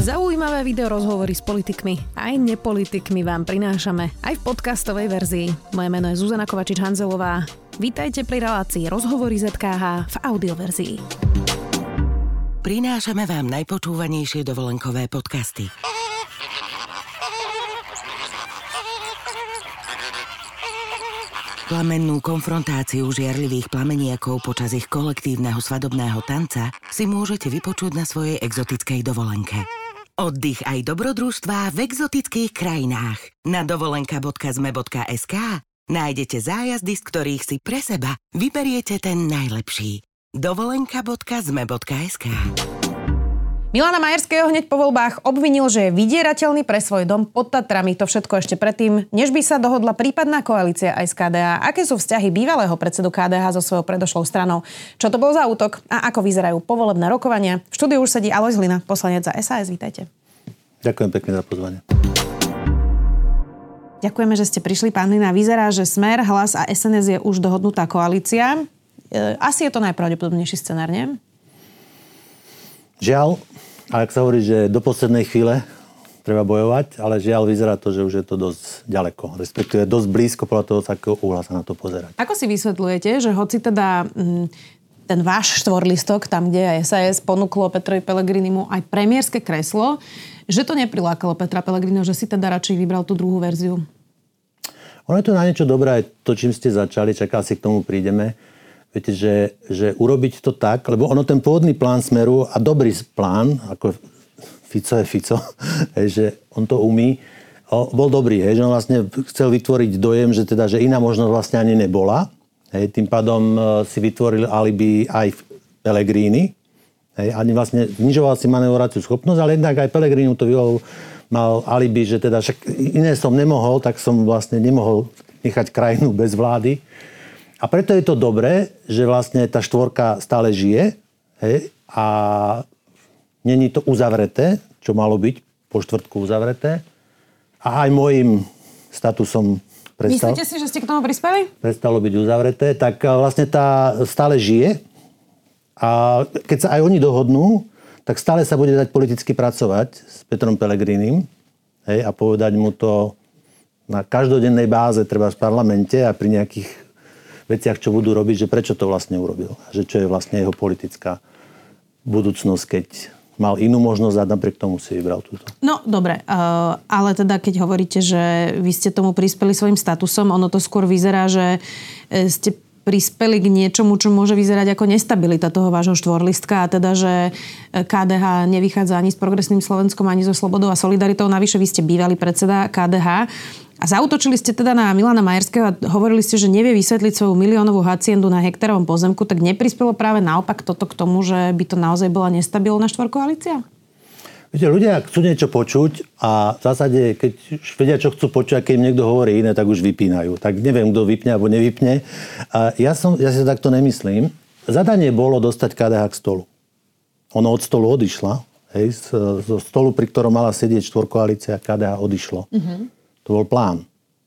Zaujímavé videorozhovory s politikmi aj nepolitikmi vám prinášame aj v podcastovej verzii. Moje meno je Zuzana Kovačič-Hanzelová. Vítajte pri relácii Rozhovory ZKH v audioverzii. Prinášame vám najpočúvanejšie dovolenkové podcasty. Plamennú konfrontáciu žiarlivých plameniakov počas ich kolektívneho svadobného tanca si môžete vypočuť na svojej exotickej dovolenke. Oddych aj dobrodružstvá v exotických krajinách. Na dovolenka.zme.sk nájdete zájazdy, z ktorých si pre seba vyberiete ten najlepší. dovolenka.zme.sk. Milana Majerského hneď po voľbách obvinil, že je vydierateľný pre svoj dom pod Tatrami. To všetko ešte predtým, než by sa dohodla prípadná koalícia aj z KDH. Aké sú vzťahy bývalého predsedu KDH so svojou predošlou stranou? Čo to bol za útok a ako vyzerajú povolebné rokovania? V štúdiu už sedí Alojz Hlina, poslanec za SAS. Vítajte. Ďakujem pekne za pozvanie. Ďakujeme, že ste prišli, pán Hlina. Vyzerá, že Smer, Hlas a SNS je už dohodnutá koalícia. Asi je to najpravdepodobnejší scenár, nie? Žiaľ, ak sa hovorí, že do poslednej chvíle treba bojovať, ale žiaľ vyzerá to, že už je to dosť ďaleko, respektíve dosť blízko podľa toho, z akého uhla sa na to pozerať. Ako si vysvetľujete, že hoci teda ten váš štvorlistok, tam kde aj SAS ponúklo Petrovi Pellegrinimu aj premiérske kreslo, že to neprilákalo Petra Pellegriniho, že si teda radšej vybral tú druhú verziu? Ono je to na niečo dobré, aj to, čím ste začali, čaká si k tomu prídeme. Viete, že urobiť to tak, lebo ono ten pôvodný plán Smeru a dobrý plán, ako Fico je Fico, že on to umí, bol dobrý, že on vlastne chcel vytvoriť dojem, že iná možnosť vlastne ani nebola. Tým pádom si vytvoril alibi aj Pellegrini, ani vlastne znižoval si manevrovaciu schopnosť, ale jednak aj Pellegrini to mal alibi, že teda však iné som nemohol, tak som vlastne nemohol nechať krajinu bez vlády. A preto je to dobré, že vlastne tá štvorka stále žije a není to uzavreté, čo malo byť po štvrtku uzavreté. A aj môjim statusom Myslíte si, že ste k tomu prispeli? Prestalo byť uzavreté, tak vlastne tá stále žije a keď sa aj oni dohodnú, tak stále sa bude dať politicky pracovať s Petrom Pellegrinim a povedať mu to na každodennej báze, treba v parlamente a pri nejakých veciach, čo budú robiť, že prečo to vlastne urobil. Že čo je vlastne jeho politická budúcnosť, keď mal inú možnosť a napriek tomu si vybral túto. No, dobre. Ale teda, keď hovoríte, že vy ste tomu prispeli svojim statusom, ono to skôr vyzerá, že ste prispeli k niečomu, čo môže vyzerať ako nestabilita toho vášho štvorlistka a teda, že KDH nevychádza ani s Progresným Slovenskom, ani so Slobodou a Solidaritou. Navyše vy ste bývalý predseda KDH. A zaútočili ste teda na Milana Majerského a hovorili ste, že nevie vysvetliť svoju miliónovú haciendu na hektárovom pozemku, tak neprispelo práve naopak toto k tomu, že by to naozaj bola nestabilná štvorkoalícia? Viete, ľudia chcú niečo počuť a v zásade, keď už vedia, čo chcú počuť, a keď im niekto hovorí iné, tak už vypínajú. Tak neviem, kto vypne alebo nevypne. A ja si to takto nemyslím. Zadanie bolo dostať KDH k stolu. Ono od stolu odišla. Zo stolu, pri ktorom mala sedieť štvorkoalícia, KDH odišlo. To bol plán.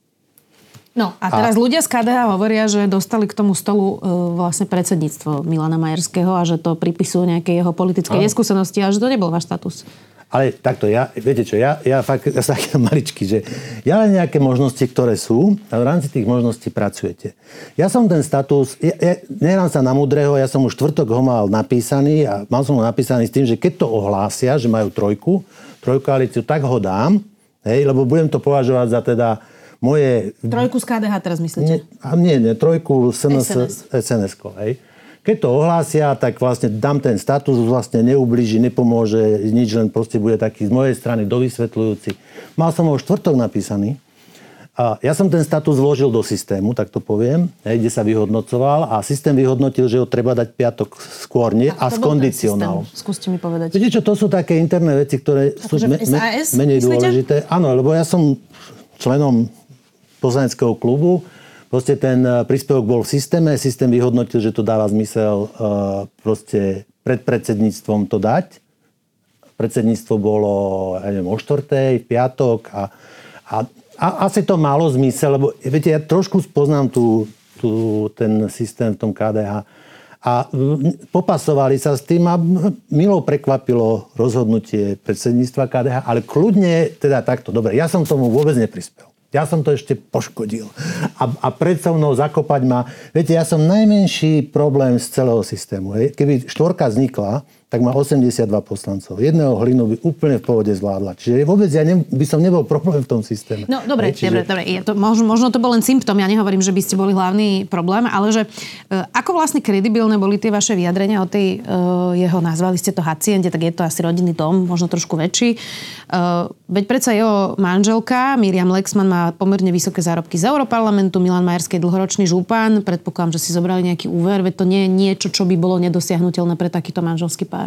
No a teraz ľudia z KDH hovoria, že dostali k tomu stolu vlastne predsedníctvo Milana Majerského a že to pripisujú nejaké jeho politické neskúsenosti a že to nebol váš status. Ale takto, viete čo, ja sa taký maličký, že ja len nejaké možnosti, ktoré sú a v rámci tých možností pracujete. Ja som ten status, nehrám sa na múdreho, ja som už štvrtok ho mal napísaný a mal som ho napísaný s tým, že keď to ohlásia, že majú trojkoalíciu, tak ho dám. Lebo budem to považovať za teda moje... Trojku z KDH teraz myslíte? Nie, trojku SNS-ko, Keď to ohlásia, tak vlastne dám ten status, vlastne neublíži, nepomôže nič, len proste bude taký z mojej strany dovysvetľujúci. Mal som ho štvrtok napísaný. A ja som ten status vložil do systému, tak to poviem, kde sa vyhodnocoval a systém vyhodnotil, že ho treba dať piatok skôr a s kondicionálom. Skúste mi povedať. Viete čo, to sú také interné veci, ktoré sú menej dôležité. Áno, lebo ja som členom poslaneckého klubu. Proste ten príspevok bol v systéme, systém vyhodnotil, že to dáva zmysel proste pred predsedníctvom to dať. Predsedníctvo bolo, ja neviem, o 4:00, v piatok a asi to malo zmysel, lebo viete, ja trošku spoznám ten systém v tom KDH A popasovali sa s tým a milo prekvapilo rozhodnutie predsedníctva KDH, ale kľudne, teda takto, dobre, ja som tomu vôbec neprispel. Ja som to ešte poškodil. A pred so mnou zakopať ma. Viete, ja som najmenší problém z celého systému. Hej. Keby štvorka vznikla, tak má 82 poslancov. Jedného Hlinu by úplne v pohode zvládla. Čiže vôbec by som nebol problém v tom systéme. No dobre, dobre. Možno to bol len symptóm. Ja nehovorím, že by ste boli hlavný problém, ale že ako vlastne kredibilné boli tie vaše vyjadrenia o tej jeho, nazvali ste to haciende, tak je to asi rodinný dom, možno trošku väčší. Veď predsa jeho manželka Miriam Lexman má pomerne vysoké zárobky z Europarlamentu, Milan Majerský je dlhoročný župan, predpokladám, že si zobrali nejaký úver, veď to nie je niečo, čo by bolo nedosiahnuteľné pre takýto manželský pár.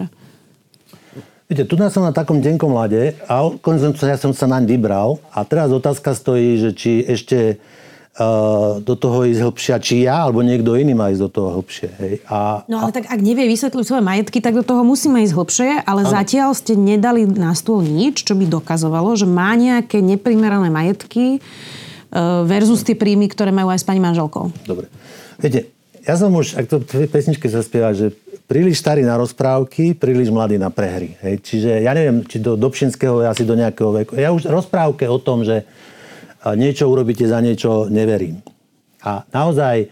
Viete, tu som na takom tenkom ľade a ja som sa naň vybral a teraz otázka stojí, že či ešte do toho ísť hlbšia, či ja, alebo niekto iný má ísť do toho hlbšie. Hej. No ale tak ak nevie vysvetliť svoje majetky, tak do toho musíme ísť hlbšie, ale zatiaľ ste nedali na stôl nič, čo by dokazovalo, že má nejaké neprimerané majetky versus tie príjmy, ktoré majú aj s pani manželkou. Dobre. Viete, ja som už, ak to v pesničke sa spieva, že príliš starý na rozprávky, príliš mladý na prehry. Hej. Čiže ja neviem, či do Dobšinského, asi do nejakého veku. Ja už rozprávke o tom, že niečo urobíte za niečo, neverím. A naozaj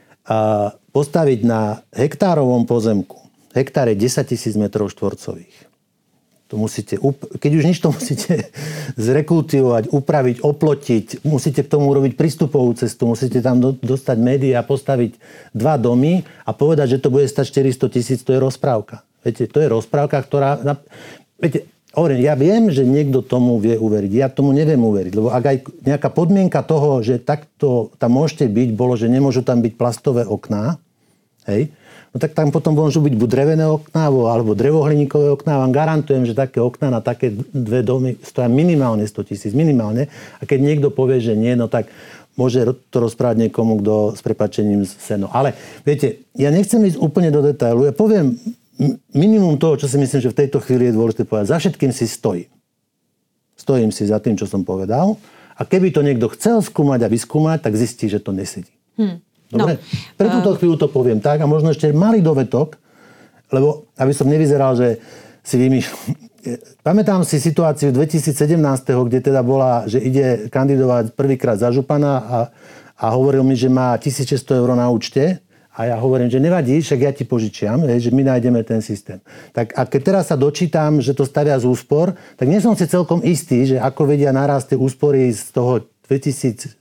postaviť na hektárovom pozemku, hektár je 10 000 metrov štvorcových. To musíte, keď už nič, to musíte zrekultivovať, upraviť, oplotiť, musíte k tomu urobiť prístupovú cestu, musíte tam dostať médiá, postaviť 2 domy a povedať, že to bude stať 400 000, to je rozprávka. Viete, to je rozprávka, ktorá... Viete, ja viem, že niekto tomu vie uveriť. Ja tomu neviem uveriť, lebo ak aj nejaká podmienka toho, že takto tam môžete byť, bolo, že nemôžu tam byť plastové okná, hej, no tak tam potom môžu byť buď drevené okná, alebo drevohliníkové okná. Vám garantujem, že také okná na také 2 domy stoja minimálne 100 000, minimálne. A keď niekto povie, že nie, no tak môže to rozprávať niekomu, kto s prepáčením seno. Ale viete, ja nechcem ísť úplne do detailu. Ja poviem minimum toho, čo si myslím, že v tejto chvíli je dôležité povedať. Za všetkým si stojím. Stojím si za tým, čo som povedal. A keby to niekto chcel skúmať a vyskúmať, tak zistí, že to nesedí. Dobre? Pre túto chvíľu to poviem tak a možno ešte malý dovetok, lebo aby som nevyzeral, že si vymýšľam. Pamätám si situáciu 2017, kde teda bola, že ide kandidovať prvýkrát za župana a hovoril mi, že má 1600 eur na účte a ja hovorím, že nevadí, však ja ti požičiam, že my nájdeme ten systém. Tak a keď teraz sa dočítam, že to stavia z úspor, tak nie som si celkom istý, že ako vedia narast tie úspory z toho 2016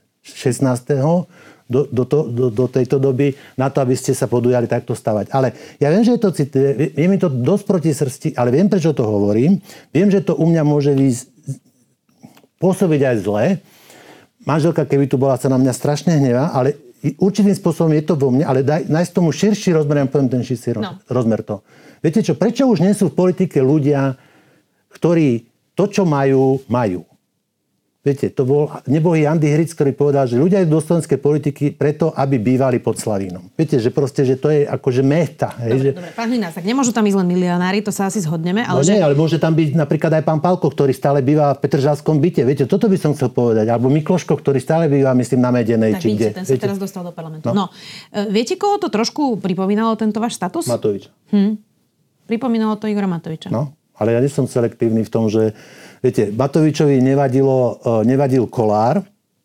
do tejto doby na to, aby ste sa podujali takto stavať. Ale ja viem, že je to citlivé, je mi to dosť proti srsti, ale viem, prečo to hovorím. Viem, že to u mňa môže pôsobiť aj zle. Manželka, keby tu bola, sa na mňa strašne hnevá, ale určitým spôsobom je to vo mne, ale nájsť tomu širší rozmer, ja poviem ten širší rozmer to. Viete čo, prečo už nie sú v politike ľudia, ktorí to, čo majú, majú? Viete, to bol nebohý Andy Hric, ktorý povedal, že ľudia idú do slovenskej politiky preto, aby bývali pod Slavínom. Viete, že proste, že to je akože méta. Dobre, pán Hlinás, tak nemôžu tam ísť len milionári, to sa asi zhodneme. Ale nie, ale môže tam byť napríklad aj pán Pálko, ktorý stále býva v Petržalskom byte. Viete, toto by som chcel povedať. Alebo Mikloško, ktorý stále býva, myslím, na Medenej. Tak vidíte, ten sa teraz dostal do parlamentu. No. Viete, koho to trošku pripomínalo, tento váš status? Matoviča. Pripomínalo to Igora Matoviča. No, ale ja nie som selektívny v tom, že viete, Matovičovi nevadil Kolár,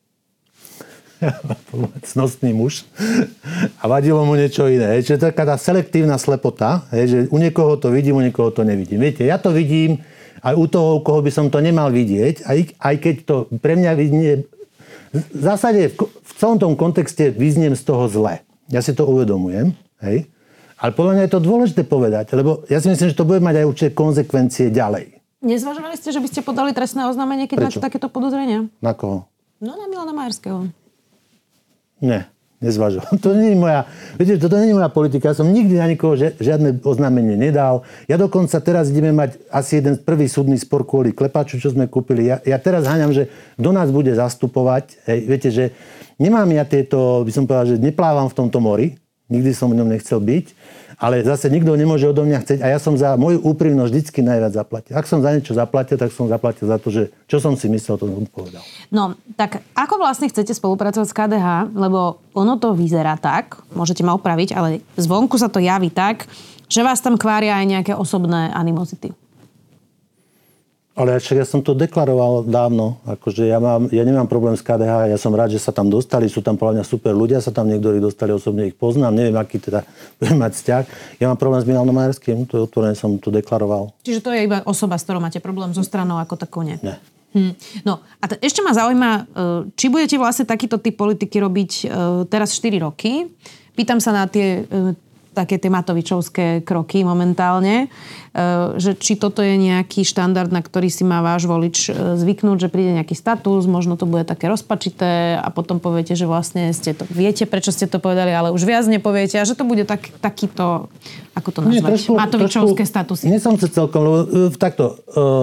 cnostný muž, a vadilo mu niečo iné. Čiže to je taká selektívna slepota, že u niekoho to vidím, u niekoho to nevidím. Viete, ja to vidím aj u toho, u koho by som to nemal vidieť, aj keď to pre mňa vidie, v zásade v celom tom kontexte vyzniem z toho zle. Ja si to uvedomujem, hej. Ale podľa mňa je to dôležité povedať, lebo ja si myslím, že to bude mať aj určité konzekvencie ďalej. Nezvažovali ste, že by ste podali trestné oznámenie, keď máte takéto podozrenia? Na koho? No, na Milana Majerského. Nie, nezvažoval. To nie je moja, viete, toto nie je moja politika. Ja som nikdy na nikoho žiadne oznámenie nedal. Ja dokonca teraz ideme mať asi jeden prvý súdny spor kvôli klepaču, čo sme kúpili. Ja teraz háňam, že kto nás bude zastupovať. Hej, viete, že nemám ja tieto, by som povedal, že neplávam v tomto mori. Nikdy som v ňom nechcel byť. Ale zase nikto nemôže odo mňa chcieť a ja som za moju úprimnosť vždycky najviac zaplatil. Ak som za niečo zaplatil, tak som zaplatil za to, že čo som si myslel, to som povedal. No, tak ako vlastne chcete spolupracovať s KDH? Lebo ono to vyzerá tak, môžete ma opraviť, ale zvonku sa to javí tak, že vás tam kvária aj nejaké osobné animozity. Ale ja som to deklaroval dávno. Akože ja nemám problém s KDH, ja som rád, že sa tam dostali, sú tam podľa mňa super ľudia, sa tam niektorí dostali, osobne ich poznám, neviem, aký teda budem mať vzťah. Ja mám problém s Milanom Majerským, to je otvorené, som to deklaroval. Čiže to je iba osoba, s ktorou máte problém, so stranou ako takou nie? Ne. No a ešte ma zaujíma, či budete vlastne takýto typ politiky robiť teraz 4 roky. Pýtam sa na tie také tie Matovičovské kroky momentálne, že či toto je nejaký štandard, na ktorý si má váš volič zvyknúť, že príde nejaký status, možno to bude také rozpačité a potom poviete, že vlastne viete, prečo ste to povedali, ale už viac nepoviete a že to bude takýto, ako to nazvať, Matovičovské statusy. Nie som sa celkom, lebo takto,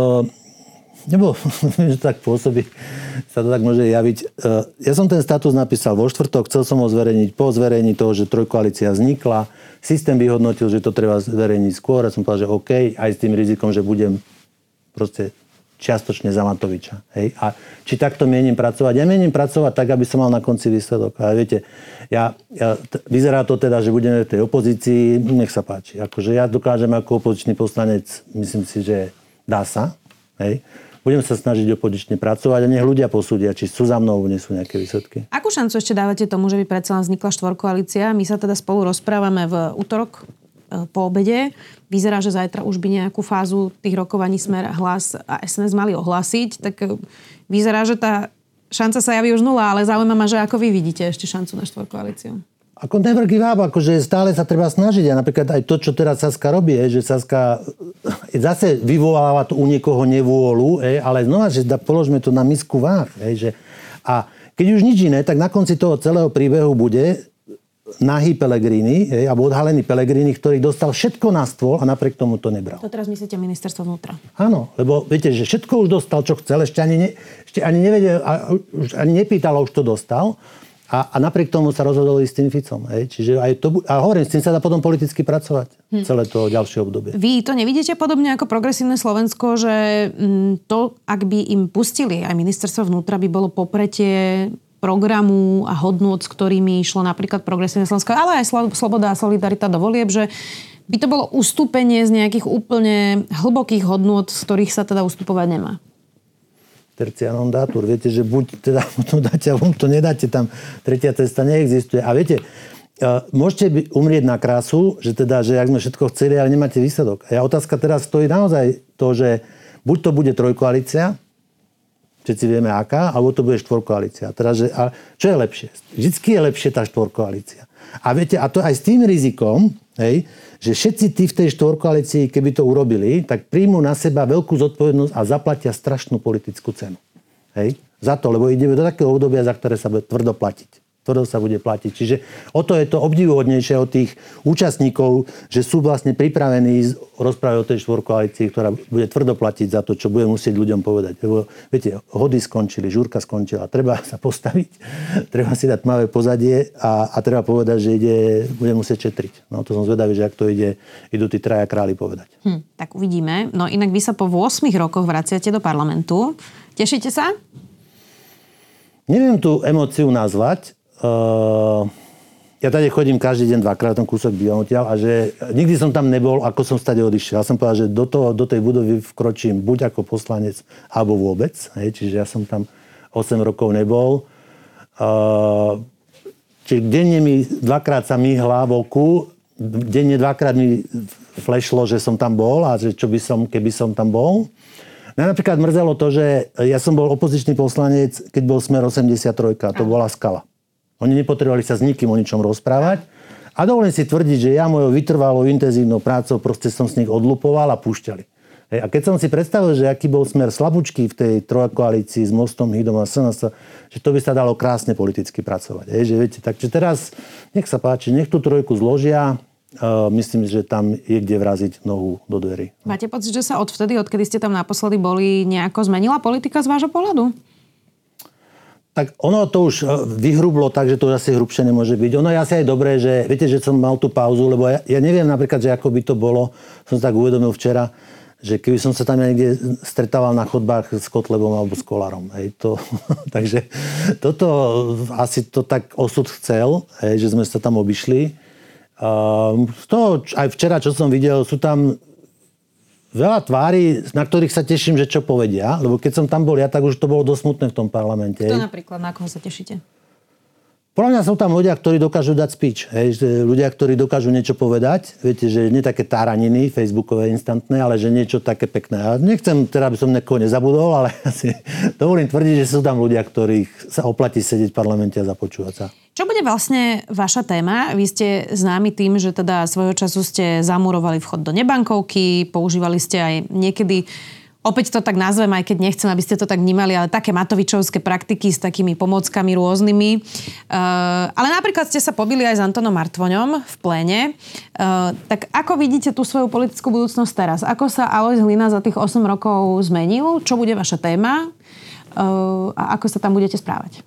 nebo že tak pôsobí, sa to tak môže javiť. Ja som ten status napísal vo štvrtok, chcel som ho zverejniť po zverejní toho, že trojkoalícia vznikla. Systém vyhodnotil, že to treba zverejniť skôr a som povedal, že OK, aj s tým rizikom, že budem proste čiastočne za Matoviča. Hej? A či takto mienim pracovať? Ja mienim pracovať tak, aby som mal na konci výsledok. A viete, vyzerá to teda, že budeme v tej opozícii, nech sa páči. Akože ja dokážem ako opozičný poslanec, myslím si, že dá sa. Hej? Budem sa snažiť opozične pracovať a nech ľudia posúdia, či sú za mnou, nie sú nejaké výsledky. Akú šancu ešte dávate tomu, že by predsa len vznikla štvorkoalícia? My sa teda spolu rozprávame v utorok po obede. Vyzerá, že zajtra už by nejakú fázu tých rokovaní Smer, Hlas a SNS mali ohlásiť. Tak vyzerá, že tá šanca sa javí už nula, ale zaujíma ma, že ako vy vidíte ešte šancu na štvorkoalíciu. Ako never give up, akože stále sa treba snažiť. A napríklad aj to, čo teraz Saska robí, že Saska zase vyvoláva to u niekoho nevôľu, ale znova, že položme to na misku váh. A keď už nič iné, tak na konci toho celého príbehu bude nahý Pellegrini, alebo odhalený Pellegrini, ktorý dostal všetko na stôl a napriek tomu to nebral. To teraz myslíte ministerstvo vnútra? Áno, lebo viete, že všetko už dostal, čo chcel, ešte ani nevedel, ani nepýtal, už to dostal. A napriek tomu sa rozhodol ísť s tým Ficom. Čiže aj to, a hovorím, s tým sa dá potom politicky pracovať celé to ďalšie obdobie. Vy to nevidíte podobne ako Progresívne Slovensko, že to, ak by im pustili aj ministerstvo vnútra, by bolo popretie programu a hodnôt, s ktorými išlo napríklad Progresívne Slovensko, ale aj Sloboda a Solidarita do volieb, že by to bolo ustúpenie z nejakých úplne hlbokých hodnôt, z ktorých sa teda ustupovať nemá. Tercia non datur. Viete, že buď teda to dáte, a to nedáte, tam tretia cesta neexistuje. A viete, môžete umrieť na krásu, že ak sme všetko chceli, ale nemáte výsledok. A otázka teraz stojí naozaj to, že buď to bude trojkoalícia, všetci vieme aká, alebo to bude štvorkoalícia. A čo je lepšie? Vždycky je lepšie tá štvorkoalícia. A viete, a to aj s tým rizikom, že všetci tí v tej štvorkoalícii, keby to urobili, tak príjmú na seba veľkú zodpovednosť a zaplatia strašnú politickú cenu. Za to, lebo ideme do takého obdobia, za ktoré sa bude tvrdo platiť. Tvrdo sa bude platiť. Čiže o to je to obdivuhodnejšie od tých účastníkov, že sú vlastne pripravení rozprávať o tej štvorkoalícii, ktorá bude tvrdo platiť za to, čo bude musieť ľuďom povedať. Lebo, viete, hody skončili, žúrka skončila. Treba sa postaviť, treba si dať tmavé pozadie a treba povedať, že bude musieť šetriť. No to som zvedavý, že ak to idú tí traja králi povedať. Tak uvidíme. No inak vy sa po 8 rokoch vraciate do parlamentu. Tešíte sa? Neviem tú emóciu nazvať. Ja tady chodím každý deň dvakrát, ten kúsok bývam odtiaľ a že nikdy som tam nebol, ako som stade odišiel. Ja som povedal, že do tej budovy vkročím buď ako poslanec, alebo vôbec. Čiže ja som tam 8 rokov nebol. Čiže denne mi dvakrát sa myhla v oku, denne dvakrát mi flešlo, že som tam bol a že čo by som, keby som tam bol. Mňa napríklad mrzelo to, že ja som bol opozičný poslanec, keď bol Smer 83, to bola skala. Oni nepotrebovali sa s nikým o ničom rozprávať. A dovolím si tvrdiť, že ja mojou vytrvalou intenzívnou prácou proste som s nich odlupoval a púšťali. A keď som si predstavil, že aký bol Smer slabúčky v tej trojkoalícii s Mostom, Hydom a SNS, že to by sa dalo krásne politicky pracovať. Že viete, takže teraz nech sa páči, nech tú trojku zložia. Myslím, že tam je kde vraziť nohu do dverí. Máte pocit, že sa odkedy ste tam naposledy boli, nejako zmenila politika z vášho pohľadu? Tak ono to už vyhrublo tak, že to už asi hrubšie nemôže byť. Ono je asi aj dobré, že viete, že som mal tú pauzu, lebo ja neviem napríklad, že ako by to bolo, som sa tak uvedomil včera, že keby som sa tam niekde stretával na chodbách s Kotlebom alebo s Kolárom. Takže toto asi to tak osud chcel, že sme sa tam obišli. Z toho aj včera, čo som videl, sú tam veľa tvári, na ktorých sa teším, že čo povedia, lebo keď som tam bol ja, tak už to bolo dosť smutné v tom parlamente. Kto napríklad, na koho sa tešíte? Podľa mňa sú tam ľudia, ktorí dokážu dať speech. Ľudia, ktorí dokážu niečo povedať. Viete, že nie také táraniny, facebookové, instantné, ale že niečo také pekné. A nechcem, teda by som niekoho nezabudol, ale asi dovolím tvrdiť, že sú tam ľudia, ktorých sa oplatí sedieť v parlamente a započúvať sa. Čo bude vlastne vaša téma? Vy ste známi tým, že teda svojho času ste zamurovali vchod do nebankovky, používali ste aj niekedy, opäť to tak nazvem, aj keď nechcem, aby ste to tak vnímali, ale také matovičovské praktiky s takými pomockami rôznymi. Ale napríklad ste sa pobili aj s Antonom Martvoňom v pléne. Tak ako vidíte tú svoju politickú budúcnosť teraz? Ako sa Alojz Hlina za tých 8 rokov zmenil? Čo bude vaša téma? A ako sa tam budete správať?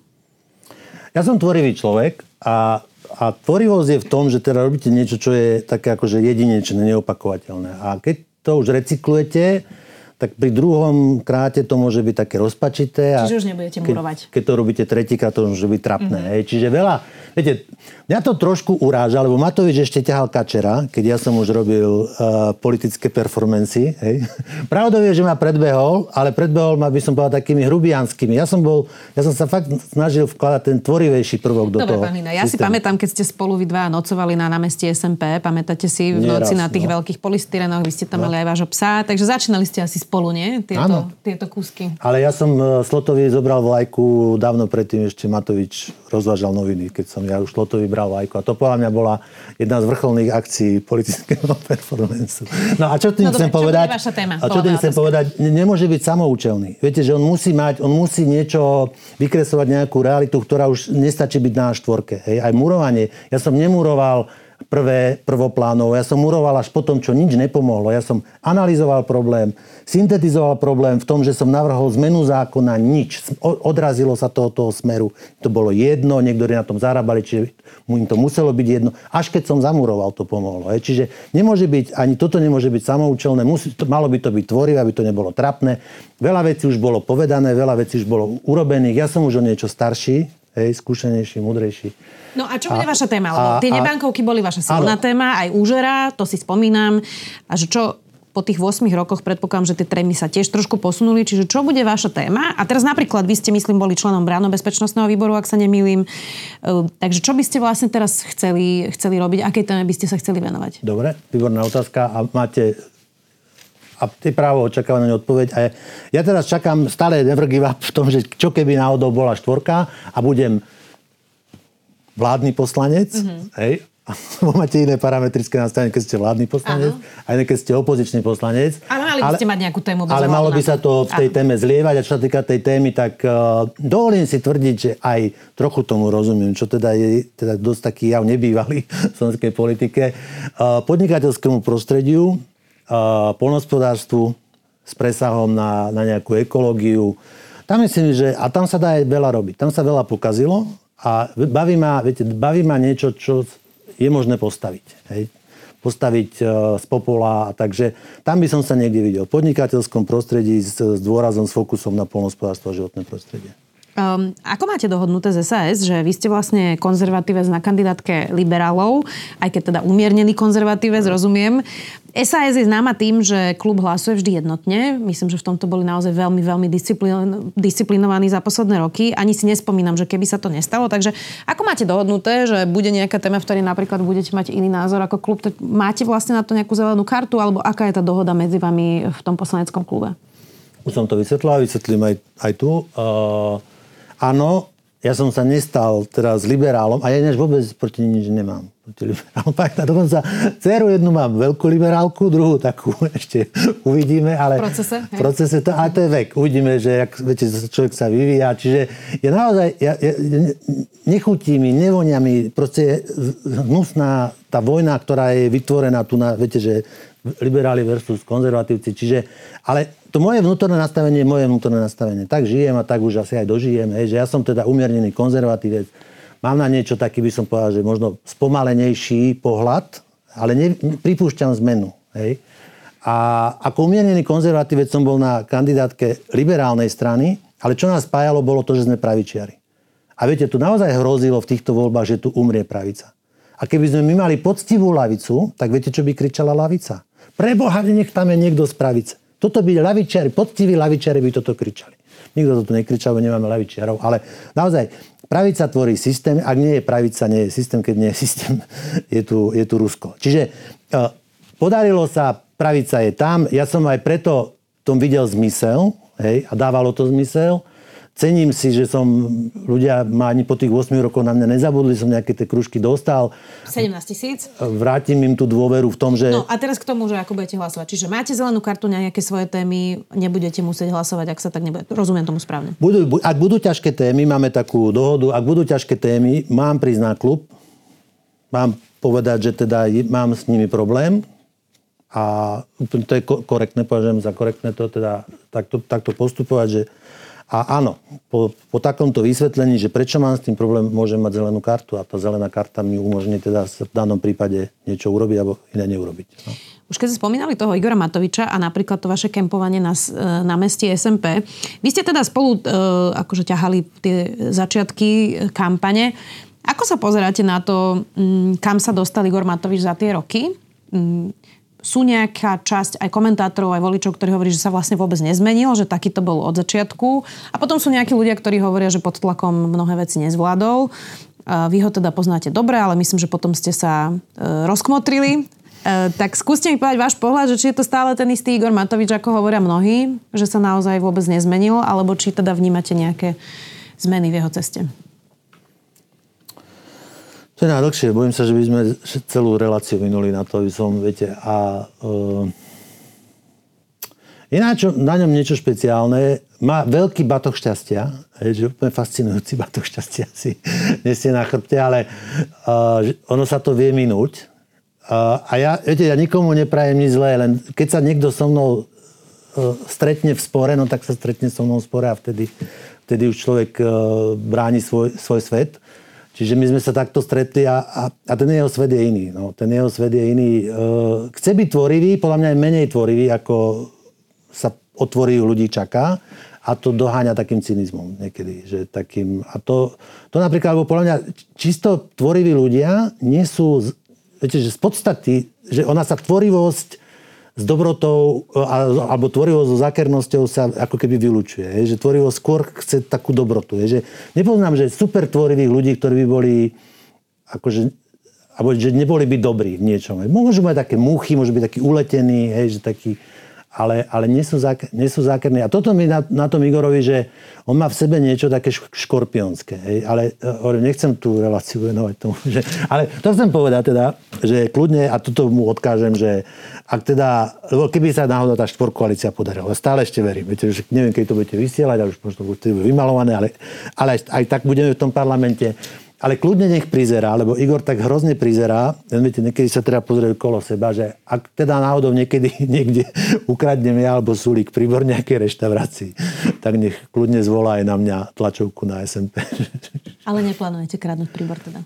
Ja som tvorivý človek a tvorivosť je v tom, že teda robíte niečo, čo je také akože jedinečné, neopakovateľné. A keď to už recyklujete, tak pri druhom kráte to môže byť také rozpačité. Čiže už nebudete murovať. Keď to robíte tretíkrát, to môže byť trapné. Čiže veľa, viete, mňa to trošku uráža, lebo Matovič ešte ťahal kačera, keď ja som už robil politické performancy. Pravdou je, že ma predbehol, ale predbehol ma, by som povedal, takými hrubianskými. Ja som sa fakt snažil vkladať ten tvorivejší prvok do toho. Dobre, pán Hlina, ja si pamätám, keď ste spolu vy dva nocovali na námestí SMP, pamätáte si v noci na tých veľkých polystyrenoch, vy ste tam mali aj vášho psa, takže začínali ste asi spolu, nie? Tieto kúsky. Ale ja som Slotovi zobral vlajku dávno predtým, ešte Matovič rozvážal noviny, keď som ja už Slotovi bral vlajku. A to podľa mňa bola jedna z vrcholných akcií politického performancu. No a čo tým chcem povedať? Čo bude vaša téma? A čo tým chcem povedať? Nemôže byť samoučelný. Viete, že on musí niečo vykresovať, nejakú realitu, ktorá už nestačí byť na štvorke. Aj murovanie. Ja som nemuroval prvoplánovo. Ja som muroval až potom, čo nič nepomohlo. Ja som analyzoval problém, syntetizoval problém v tom, že som navrhol zmenu zákona, nič. Odrazilo sa to od toho smeru. To bolo jedno, niektorí na tom zarábali, čiže im to muselo byť jedno. Až keď som zamuroval, to pomohlo. Čiže nemôže byť, ani toto nemôže byť samoučelné, malo by to byť tvorivé, aby to nebolo trapné. Veľa vecí už bolo povedané, veľa vecí už bolo urobených. Ja som už o niečo starší, skúsenejší, múdrejší. No a čo bude vaša téma? Lebo tie nebankovky boli vaša silná téma, aj úžera, to si spomínam. A že čo po tých 8 rokoch predpokladám, že tie témy sa tiež trošku posunuli. Čiže čo bude vaša téma? A teraz napríklad vy ste, myslím, boli členom Branno-bezpečnostného výboru, ak sa nemýlim. Takže čo by ste vlastne teraz chceli robiť? Akej téme by ste sa chceli venovať? Dobre, výborná otázka. A máte právo očakávať na odpoveď. A ja teraz čakám, stále never give up v tom, že čo keby náhodou bola štvorka a budem vládny poslanec, hej, Bo máte iné parametrické nastavenie, keď ste vládny poslanec, a iné, keď ste opozičný poslanec. Ale mali by ste mať nejakú tému. Ale malo by sa to v tej téme zlievať. A čo sa týka tej témy, tak dovolím si tvrdiť, že aj trochu tomu rozumiem, čo teda je teda dosť taký jav nebývalý v slovenskej politike. Podnikateľskému prostrediu, poľnohospodárstvu s presahom na nejakú ekológiu. Tam myslím, že a tam sa dá aj veľa robiť. Tam sa veľa pokazilo a baví ma niečo, čo je možné postaviť. Hej? Postaviť z popola. Takže tam by som sa niekde videl. V podnikateľskom prostredí s dôrazom, s fokusom na poľnohospodárstvo a životné prostredie. Ako máte dohodnuté z SAS, že vy ste vlastne konzervatívec na kandidátke liberálov, aj keď teda umiernený konzervatívec, rozumiem. SAS je známa tým, že klub hlasuje vždy jednotne. Myslím, že v tomto boli naozaj veľmi, veľmi disciplinovaní za posledné roky. Ani si nespomínam, že keby sa to nestalo. Takže ako máte dohodnuté, že bude nejaká téma, v ktorej napríklad budete mať iný názor ako klub? Máte vlastne na to nejakú zelenú kartu? Alebo aká je tá dohoda medzi vami v tom poslaneckom klube? Už som to vysvetlím aj tu. Áno, ja som sa nestal teraz liberálom a ja než vôbec proti nič nemám. Proti liberálom. A dokonca dceru jednu mám veľkú liberálku, druhú takú ešte uvidíme. Ale v procese to, ale to je vek. Uvidíme, že viete, človek sa vyvíja. Čiže je naozaj, nechutí mi, nevonia mi, proste hnusná tá vojna, ktorá je vytvorená tu na, viete, že liberáli versus konzervatívci. Čiže, ale to moje vnútorné nastavenie je moje vnútorné nastavenie. Tak žijem a tak už asi aj dožijem. Hej, že ja som teda umiernený konzervatívec. Mám na niečo taký, by som povedal, že možno spomalenejší pohľad, ale pripúšťam zmenu. Hej. A ako umiernený konzervatívec som bol na kandidátke liberálnej strany, ale čo nás spájalo, bolo to, že sme pravičiari. A viete, tu naozaj hrozilo v týchto voľbách, že tu umrie pravica. A keby sme my mali poctivú lavicu, tak viete, čo by kričala lavica? Preboha, nech tam je niekto z pravice. Toto by lavičiari, poctiví lavičiari by toto kričali. Nikto to tu nekričal, bo nemáme lavičiarov, ale naozaj pravica tvorí systém, ak nie je pravica, nie je systém, keď nie je systém, je tu Rusko. Čiže podarilo sa, pravica je tam, ja som aj preto tom videl zmysel, hej, a dávalo to zmysel. Cením si, že ľudia ma ani po tých 8 rokov na mňa nezabudli, som nejaké tie kružky dostal. 17 000. Vrátim im tú dôveru v tom, že... No a teraz k tomu, že ako budete hlasovať. Čiže máte zelenú kartu na nejaké svoje témy, nebudete musieť hlasovať, ak sa tak nebude. Rozumiem tomu správne. Ak budú ťažké témy, máme takú dohodu, ak budú ťažké témy, mám prísť na klub, mám povedať, že teda mám s nimi problém a to je korektné, považujem za korektné to teda takto postupovať, že a áno, po takomto vysvetlení, že prečo mám s tým problém, môžem mať zelenú kartu a tá zelená karta mi umožní teda v danom prípade niečo urobiť alebo iné neurobiť. No. Už keď ste spomínali toho Igora Matoviča a napríklad to vaše kempovanie na meste SMP, vy ste teda spolu akože ťahali tie začiatky kampane. Ako sa pozeráte na to, kam sa dostal Igor Matovič za tie roky? Sú nejaká časť aj komentátorov, aj voličov, ktorí hovorí, že sa vlastne vôbec nezmenil, že taký to bol od začiatku. A potom sú nejakí ľudia, ktorí hovoria, že pod tlakom mnohé veci nezvládol. Vy ho teda poznáte dobre, ale myslím, že potom ste sa rozkmotrili. Tak skúste mi povedať váš pohľad, že či je to stále ten istý Igor Matovič, ako hovoria mnohí, že sa naozaj vôbec nezmenil, alebo či teda vnímate nejaké zmeny v jeho ceste. To je najdlhšie. Bojím sa, že by sme celú reláciu minuli na to, aby som, viete, ináč na ňom niečo špeciálne. Má veľký batoh šťastia, že úplne fascinujúci batoh šťastia si nesie na chrbte, ale ono sa to vie minúť. A ja nikomu neprajem nič zlé, len keď sa niekto so mnou stretne v spore, no tak sa stretne so mnou v spore a vtedy už človek bráni svoj svet. Čiže my sme sa takto stretli a ten jeho svet je iný. No. Ten jeho svet je iný. Chce byť tvorivý, podľa mňa je menej tvorivý, ako sa od tvorivých ľudí čaká. A to doháňa takým cynizmom niekedy. Že takým, a to napríklad, podľa mňa čisto tvoriví ľudia nie sú, viete, že z podstaty, že ona sa tvorivosť s dobrotou alebo tvorivosť so zákernosťou sa ako keby vylučuje. Že tvorivosť skôr chce takú dobrotu. Že nepoznám, že super tvorivých ľudí, ktorí by boli akože, alebo že neboli by dobrí v niečom. Môžu mať také múchy, môžu byť takí uletení, že takí, ale nie sú zákerní. A toto mi na tom Igorovi, že on má v sebe niečo také škorpionské. Ale nechcem tú reláciu venovať tomu. Ale to chcem povedať teda, že kľudne, a toto mu odkážem, že ak teda, lebo keby sa náhodou tá štvorkoalícia podarila, stále ešte verím. Viete, že neviem, keď to budete vysielať, ale už možno budete vymalované, ale aj tak budeme v tom parlamente. Ale kľudne nech prizerá, lebo Igor tak hrozne prizerá. Viete, niekedy sa teda pozrieť kolo seba, že ak teda náhodou niekedy niekde ukradnem ja alebo Sulík príbor nejakej reštaurácii, tak nech kľudne zvolá aj na mňa tlačovku na SMP. Ale neplánujete kradnúť príbor teda?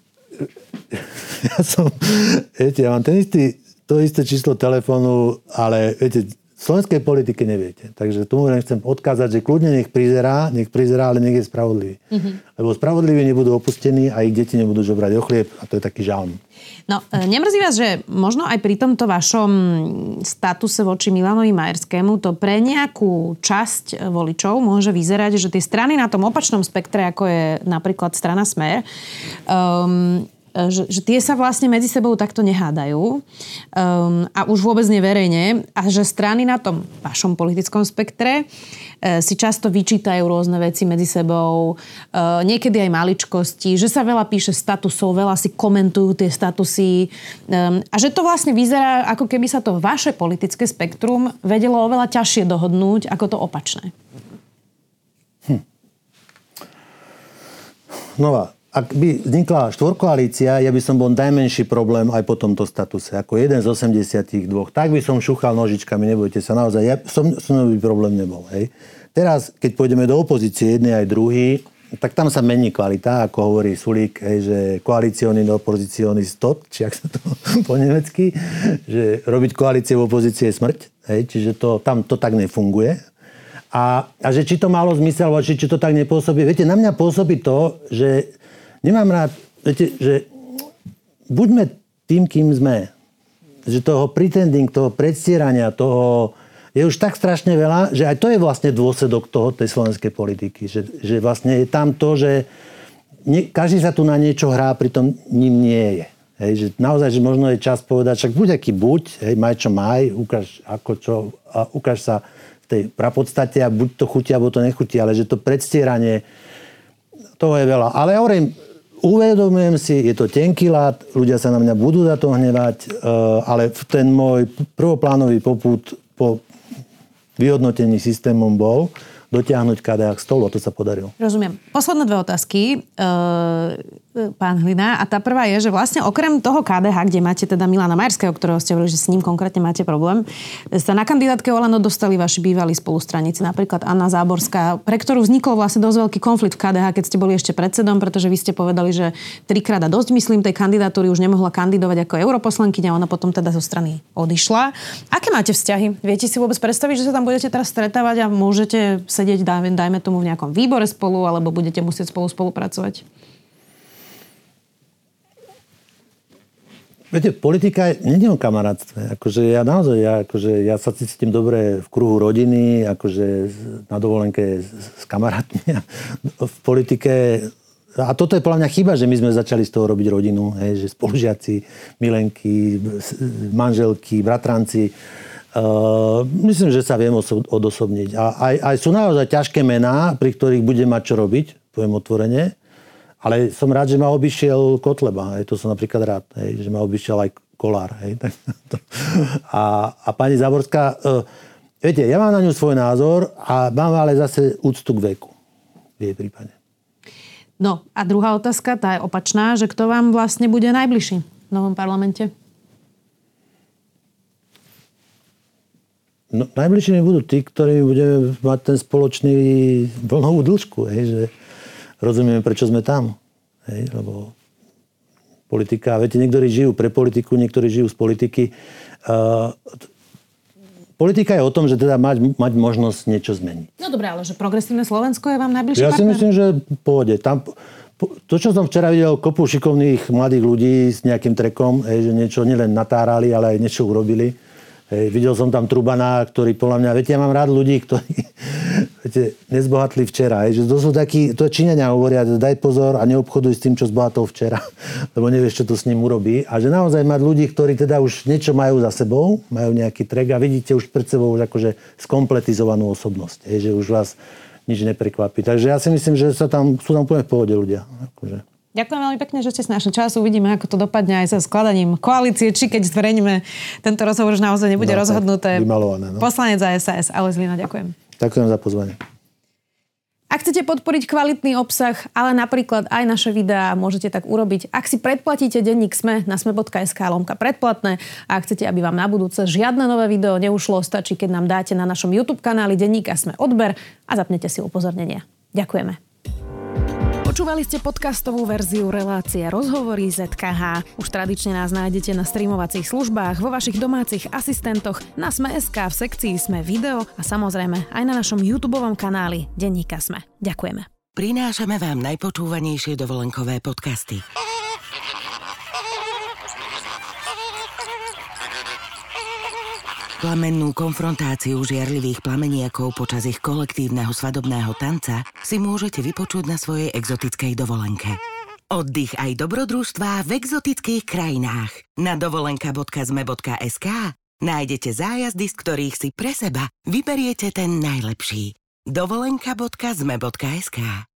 Ja mám to isté číslo telefónu, ale viete, v slovenskej politike neviete. Takže tomu chcem odkázať, že kľudne nech prizerá, ale nech je spravodlivý. Mm-hmm. Lebo spravodliví nebudú opustení a ich deti nebudú žobrať o chlieb a to je taký žalm. No, nemrzí vás, že možno aj pri tomto vašom statuse voči Milanovi Majerskému to pre nejakú časť voličov môže vyzerať, že tie strany na tom opačnom spektre, ako je napríklad strana Smer, že tie sa vlastne medzi sebou takto nehádajú a už vôbec neverejne a že strany na tom vašom politickom spektre si často vyčítajú rôzne veci medzi sebou, niekedy aj maličkosti, že sa veľa píše statusov, veľa si komentujú tie statusy a že to vlastne vyzerá, ako keby sa to vaše politické spektrum vedelo oveľa ťažšie dohodnúť ako to opačné. ak by vznikla štvorkoalícia, ja by som bol najmenší problém aj po tomto statuse. Ako jeden z 82. Tak by som šúchal nožičkami, nebojte sa, naozaj. Ja som by problém nebol. Hej. Teraz, keď pôjdeme do opozície, jedný aj druhý, tak tam sa mení kvalita, ako hovorí Sulík, hej, že koalíciony do opozíciony stop, či ak sa to po nemecky, že robiť koalície v opozícii je smrť. Hej, čiže tam to tak nefunguje. A že či to malo zmysel, alebo či to tak nepôsobí. Viete, na mňa pôsobí to, že nemám rád, viete, že buďme tým, kým sme. Že toho pretending, toho predstierania, toho je už tak strašne veľa, že aj to je vlastne dôsledok tej slovenskej politiky. Že vlastne je tam to, že každý sa tu na niečo hrá, pritom ním nie je. Hej, že naozaj, že možno je čas povedať, však buď aký buď, hej, maj čo maj, ukáž ako čo, a ukáž sa v tej prapodstate a buď to chutí, alebo to nechutí, ale že to predstieranie, toho je veľa. Ale ja hovorím, uvedomujem si, je to tenký ľad, ľudia sa na mňa budú za to hnevať, ale ten môj prvoplánový popud po vyhodnotení systémom bol dotiahnuť KDH k stolu, a to sa podarilo. Rozumiem. Posledné dve otázky, pán Hlina. A tá prvá je, že vlastne okrem toho KDH, kde máte teda Milana Majerského, ktorého ste hovorili, že s ním konkrétne máte problém, sa na kandidátke Olano dostali vaši bývalí spolustraníci, napríklad Anna Záborská, pre ktorú vznikol vlastne dosť veľký konflikt v KDH, keď ste boli ešte predsedom, pretože vy ste povedali, že 3-krát a dosť, myslím, tej kandidatúry už nemohla kandidovať ako europoslankyňa, ona potom teda zo strany odišla. Aké máte vzťahy? Viete si vôbec predstaviť, že sa tam budete teraz stretávať a môžete sedieť, dajme tomu, v nejakom výbore spolu, alebo budete musieť spolupracovať? Viete, politika nie je o kamarátstve. Ja sa cítim dobre v kruhu rodiny, na dovolenke s kamarátmi. V politike, a toto je podľa mňa chyba, že my sme začali z toho robiť rodinu, hej, že spolužiaci, milenky, manželky, bratranci. Myslím, že sa viem odosobniť. A aj sú naozaj ťažké mená, pri ktorých budem mať čo robiť, poviem otvorene. Ale som rád, že ma obišiel Kotleba. Hej, to som napríklad rád, hej, že ma obišiel aj Kolár. Hej. A pani Záborská, viete, ja mám na ňu svoj názor a mám ale zase úctu k veku v jej prípade. No a druhá otázka, tá je opačná, že kto vám vlastne bude najbližší v novom parlamente? No, najbližšími budú tí, ktorí budeme mať ten spoločný vlnovú dĺžku, hej, že rozumieme, prečo sme tam. Hej, lebo politika, viete, niektorí žijú pre politiku, niektorí žijú z politiky. Politika je o tom, že teda mať možnosť niečo zmeniť. No dobré, ale že Progresívne Slovensko je vám najbližší partner? Ja si myslím, že pôjde. Tam, to, čo som včera videl, kopu šikovných mladých ľudí s nejakým trekom, hej, že niečo nielen natárali, ale aj niečo urobili. Hej, videl som tam Trubana, ktorý podľa mňa, viete, ja mám rád ľudí, ktorí viete, nezbohatli včera. Hej, že to sú takí, to Číňania hovoria, daj pozor a neobchoduj s tým, čo zbohatol včera, lebo nevieš, čo to s ním urobí. A že naozaj mať ľudí, ktorí teda už niečo majú za sebou, majú nejaký trek a vidíte už pred sebou už akože skompletizovanú osobnosť. Hej, že už vás nič neprekvapí. Takže ja si myslím, že sú tam úplne v pohode ľudia. Akože. Ďakujem veľmi pekne, že ste si našli čas. Uvidíme, ako to dopadne aj so skladaním koalície, či keď zverejníme tento rozhovor, už naozaj nebude rozhodnuté. Vymalované, no. Poslanec za SAS, Alojz Hlina, ďakujem. Ďakujem za pozvanie. Ak chcete podporiť kvalitný obsah, ale napríklad aj naše videá, môžete tak urobiť. Ak si predplatíte denník SME na sme.sk/predplatné a ak chcete, aby vám na budúce žiadne nové video neušlo, stačí, keď nám dáte na našom YouTube kanáli denníka SME odber a zapnete si upozornenia. Ďakujeme. Počúvali ste podcastovú verziu relácie Rozhovory ZKH. Už tradične nás nájdete na streamovacích službách, vo vašich domácich asistentoch, na Sme.sk, v sekcii Sme video a samozrejme aj na našom YouTubeovom kanáli Denníka Sme. Ďakujeme. Prinášame vám najpočúvanejšie dovolenkové podcasty. Plamennú konfrontáciu žiarlivých plameniakov počas ich kolektívneho svadobného tanca si môžete vypočuť na svojej exotickej dovolenke. Oddych aj dobrodružstvá v exotických krajinách. Na dovolenka.zme.sk nájdete zájazdy, z ktorých si pre seba vyberiete ten najlepší. dovolenka.zme.sk